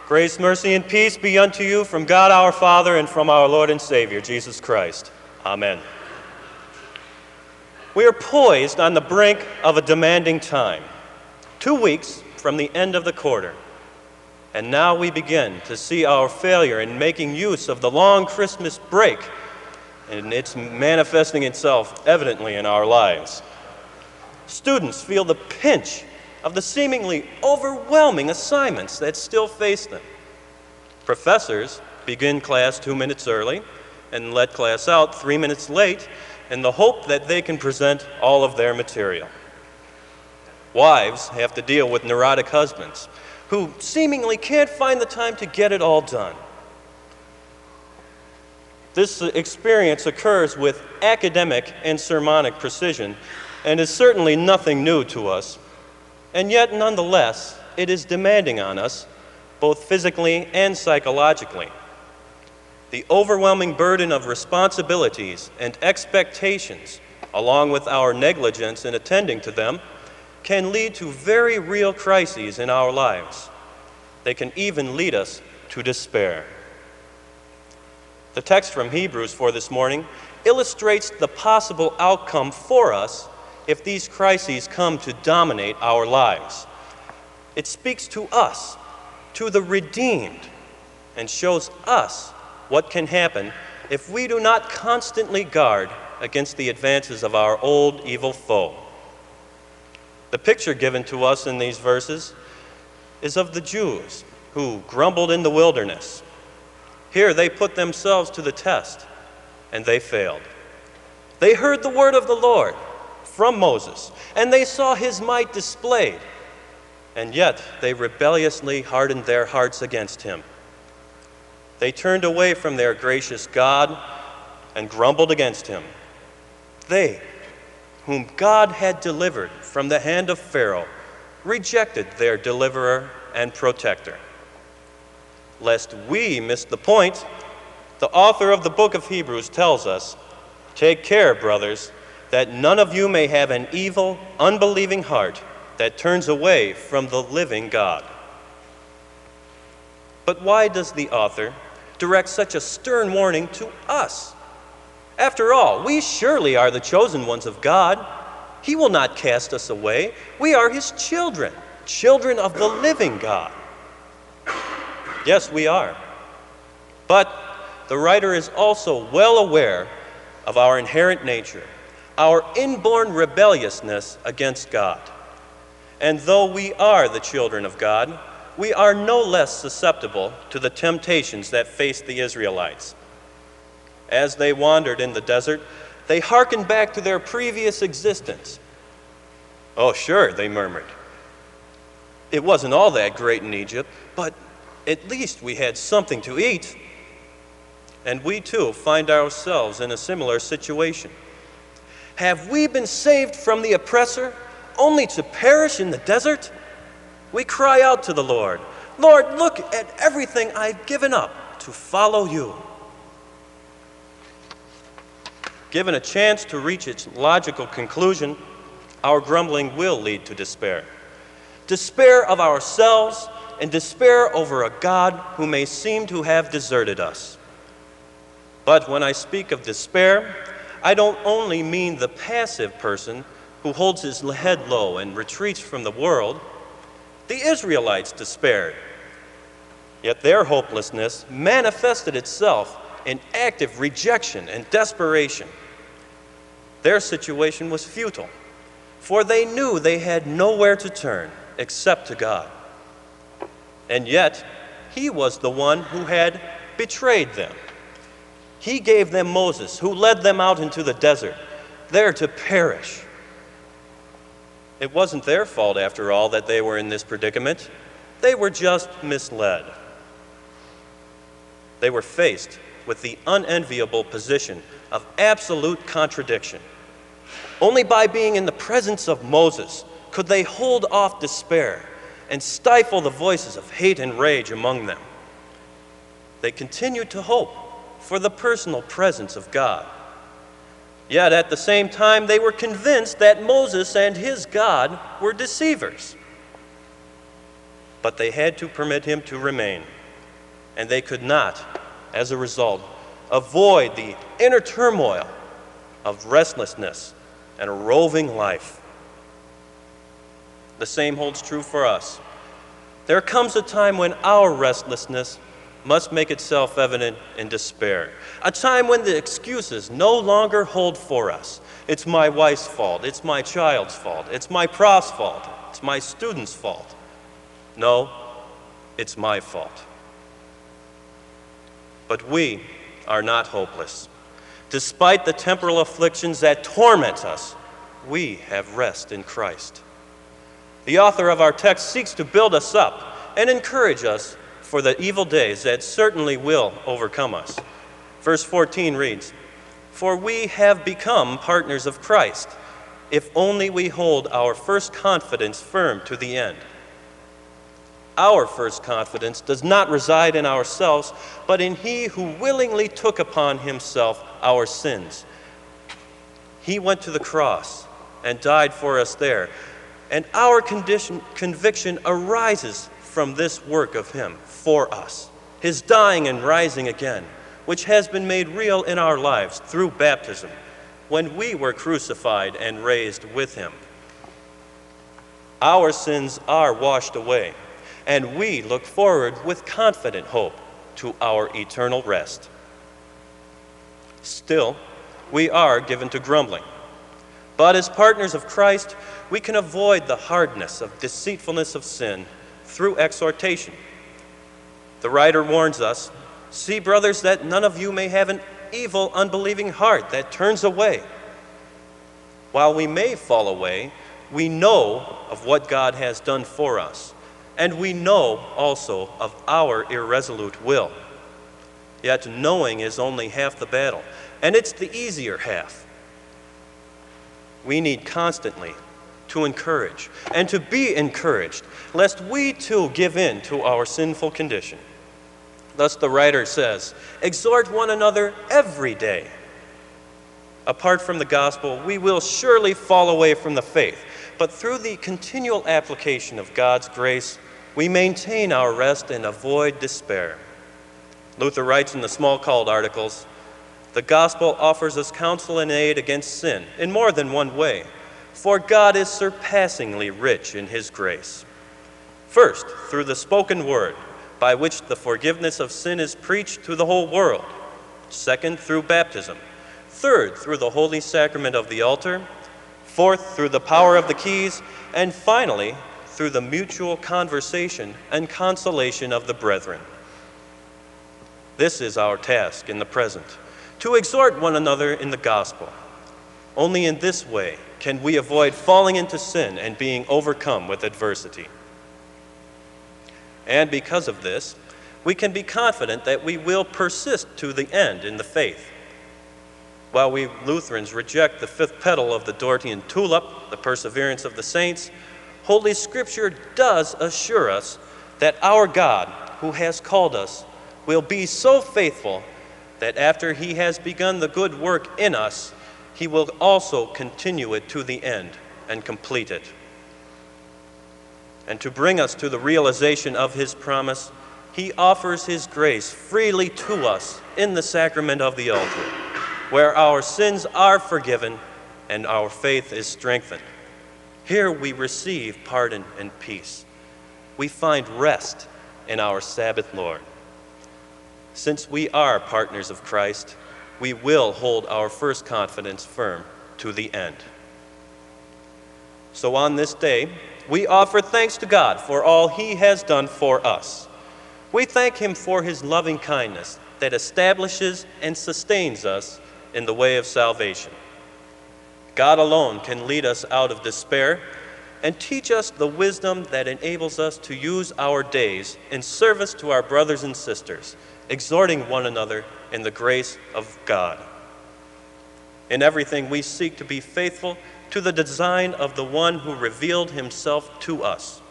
Grace, mercy, and peace be unto you from God our Father and from our Lord and Savior, Jesus Christ. Amen. We are poised on the brink of a demanding time, 2 weeks from the end of the quarter. And now we begin to see our failure in making use of the long Christmas break, and it's manifesting itself evidently in our lives. Students feel the pinch of the seemingly overwhelming assignments that still face them. Professors begin class 2 minutes early and let class out 3 minutes late in the hope that they can present all of their material. Wives have to deal with neurotic husbands who seemingly can't find the time to get it all done. This experience occurs with academic and sermonic precision and is certainly nothing new to us. And yet, nonetheless, it is demanding on us, both physically and psychologically. The overwhelming burden of responsibilities and expectations, along with our negligence in attending to them, can lead to very real crises in our lives. They can even lead us to despair. The text from Hebrews for this morning illustrates the possible outcome for us if these crises come to dominate our lives. It speaks to us, to the redeemed, and shows us what can happen if we do not constantly guard against the advances of our old evil foe. The picture given to us in these verses is of the Jews who grumbled in the wilderness. Here they put themselves to the test, and they failed. They heard the word of the Lord from Moses, and they saw his might displayed, and yet they rebelliously hardened their hearts against him. They turned away from their gracious God and grumbled against him. They, whom God had delivered from the hand of Pharaoh, rejected their deliverer and protector. Lest we miss the point, the author of the book of Hebrews tells us, "Take care, brothers, that none of you may have an evil, unbelieving heart that turns away from the living God." But why does the author direct such a stern warning to us? After all, we surely are the chosen ones of God. He will not cast us away. We are his children, children of the living God. Yes, we are. But the writer is also well aware of our inherent nature, our inborn rebelliousness against God. And though we are the children of God, we are no less susceptible to the temptations that faced the Israelites. As they wandered in the desert, they hearkened back to their previous existence. "Oh, sure," they murmured. "It wasn't all that great in Egypt, but at least we had something to eat." And we too find ourselves in a similar situation. Have we been saved from the oppressor only to perish in the desert? We cry out to the Lord, "Lord, look at everything I've given up to follow you." Given a chance to reach its logical conclusion, our grumbling will lead to despair. Despair of ourselves and despair over a God who may seem to have deserted us. But when I speak of despair, I don't only mean the passive person who holds his head low and retreats from the world. The Israelites despaired, yet their hopelessness manifested itself in active rejection and desperation. Their situation was futile, for they knew they had nowhere to turn except to God. And yet, he was the one who had betrayed them. He gave them Moses, who led them out into the desert, there to perish. It wasn't their fault, after all, that they were in this predicament. They were just misled. They were faced with the unenviable position of absolute contradiction. Only by being in the presence of Moses could they hold off despair and stifle the voices of hate and rage among them. They continued to hope for the personal presence of God. Yet at the same time, they were convinced that Moses and his God were deceivers. But they had to permit him to remain, and they could not, as a result, avoid the inner turmoil of restlessness and a roving life. The same holds true for us. There comes a time when our restlessness must make itself evident in despair, a time when the excuses no longer hold for us. It's my wife's fault, it's my child's fault, it's my prof's fault, it's my student's fault. No, it's my fault. But we are not hopeless. Despite the temporal afflictions that torment us, we have rest in Christ. The author of our text seeks to build us up and encourage us for the evil days that certainly will overcome us. Verse 14 reads, "For we have become partners of Christ, if only we hold our first confidence firm to the end." Our first confidence does not reside in ourselves, but in He who willingly took upon Himself our sins. He went to the cross and died for us there, and our conviction arises from this work of Him for us, His dying and rising again, which has been made real in our lives through baptism, when we were crucified and raised with Him. Our sins are washed away, and we look forward with confident hope to our eternal rest. Still, we are given to grumbling. But as partners of Christ, we can avoid the hardness of deceitfulness of sin through exhortation. The writer warns us, "See, brothers, that none of you may have an evil, unbelieving heart that turns away." While we may fall away, we know of what God has done for us, and we know also of our irresolute will. Yet knowing is only half the battle, and it's the easier half. We need constantly to encourage and to be encouraged, lest we too give in to our sinful condition. Thus the writer says, "Exhort one another every day." Apart from the gospel, we will surely fall away from the faith, but through the continual application of God's grace, we maintain our rest and avoid despair. Luther writes in the Smalcald articles, "The gospel offers us counsel and aid against sin in more than one way, for God is surpassingly rich in His grace. First, through the spoken word, by which the forgiveness of sin is preached to the whole world. Second, through baptism. Third, through the holy sacrament of the altar. Fourth, through the power of the keys. And finally, through the mutual conversation and consolation of the brethren." This is our task in the present, to exhort one another in the gospel. Only in this way can we avoid falling into sin and being overcome with adversity. And because of this, we can be confident that we will persist to the end in the faith. While we Lutherans reject the fifth petal of the Dortian tulip, the perseverance of the saints, Holy Scripture does assure us that our God, who has called us, will be so faithful that after He has begun the good work in us, He will also continue it to the end and complete it. And to bring us to the realization of His promise, He offers His grace freely to us in the sacrament of the altar, where our sins are forgiven and our faith is strengthened. Here we receive pardon and peace. We find rest in our Sabbath Lord. Since we are partners of Christ, we will hold our first confidence firm to the end. So on this day, we offer thanks to God for all He has done for us. We thank Him for His loving kindness that establishes and sustains us in the way of salvation. God alone can lead us out of despair and teach us the wisdom that enables us to use our days in service to our brothers and sisters, exhorting one another in the grace of God. In everything, we seek to be faithful to the design of the one who revealed Himself to us.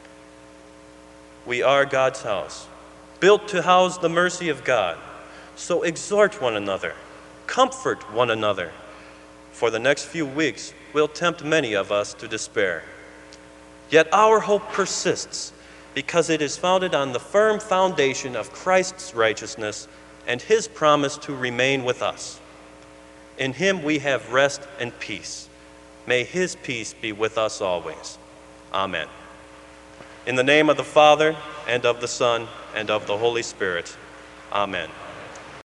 We are God's house, built to house the mercy of God. So exhort one another, comfort one another. For the next few weeks will tempt many of us to despair. Yet our hope persists because it is founded on the firm foundation of Christ's righteousness and his promise to remain with us. In him we have rest and peace. May his peace be with us always. Amen. In the name of the Father, and of the Son, and of the Holy Spirit. Amen.